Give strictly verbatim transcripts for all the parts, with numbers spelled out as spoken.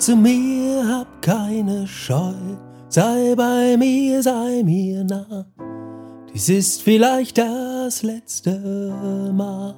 zu mir, hab keine Scheu, sei bei mir, sei mir nah. Dies ist vielleicht das letzte Mal.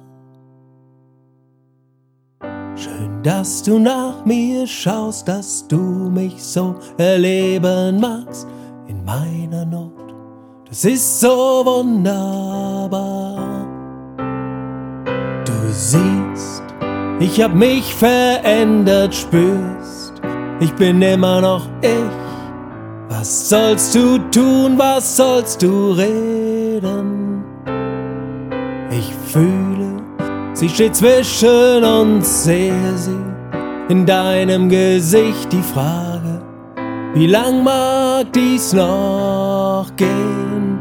Schön, dass du nach mir schaust, dass du mich so erleben magst in meiner Not. Das ist so wunderbar. Du siehst, ich hab mich verändert, spürst, ich bin immer noch ich. Was sollst du tun, was sollst du reden? Ich fühle, sie steht zwischen uns, sehe sie in deinem Gesicht die Frage, wie lang mag dies noch gehen?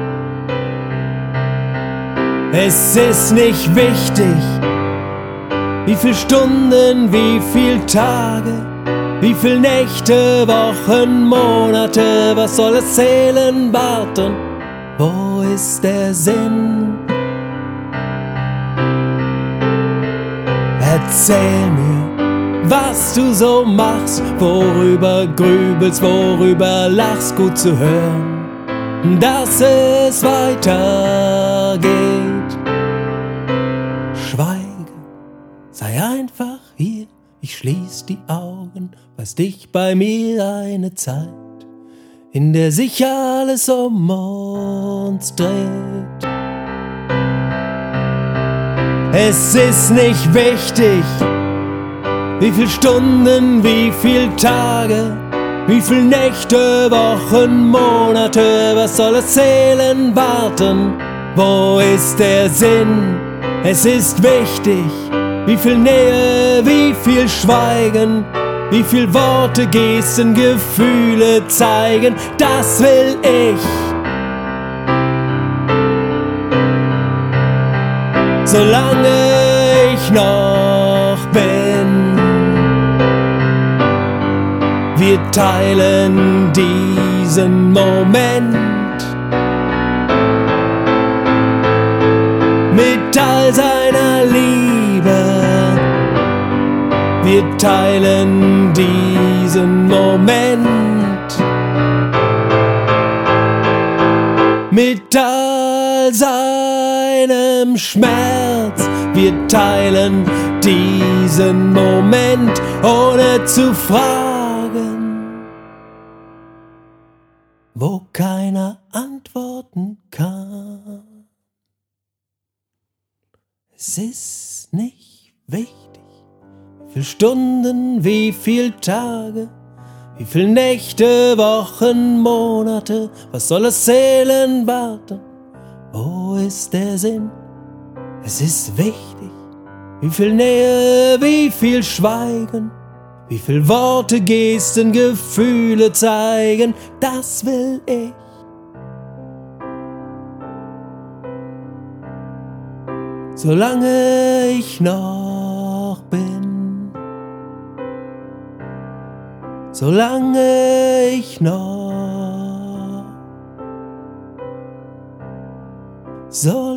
Es ist nicht wichtig, wie viel Stunden, wie viel Tage, wie viel Nächte, Wochen, Monate, was soll es zählen, warten? Wo ist der Sinn? Erzähl mir, was du so machst, worüber grübelst, worüber lachst, gut zu hören, dass es weitergeht. Schweige, sei einfach hier, ich schließ die Augen, weiß dich bei mir eine Zeit, in der sich alles um uns dreht. Es ist nicht wichtig, wie viel Stunden, wie viel Tage, wie viel Nächte, Wochen, Monate, was soll es zählen, warten? Wo ist der Sinn? Es ist wichtig, wie viel Nähe, wie viel Schweigen, wie viel Worte, Gesten, Gefühle zeigen, das will ich. Solange ich noch bin, wir teilen diesen Moment mit all seiner Liebe. Wir teilen diesen Moment mit all seinem Schmerz. Wir teilen diesen Moment, ohne zu fragen, wo keiner antworten kann. Es ist nicht wichtig, wie viel Stunden, wie viel Tage, wie viel Nächte, Wochen, Monate, was soll es zählen, warten? Wo ist der Sinn? Es ist wichtig, wie viel Nähe, wie viel Schweigen, wie viel Worte, Gesten, Gefühle zeigen, das will ich. Solange ich noch bin, solange ich noch, solange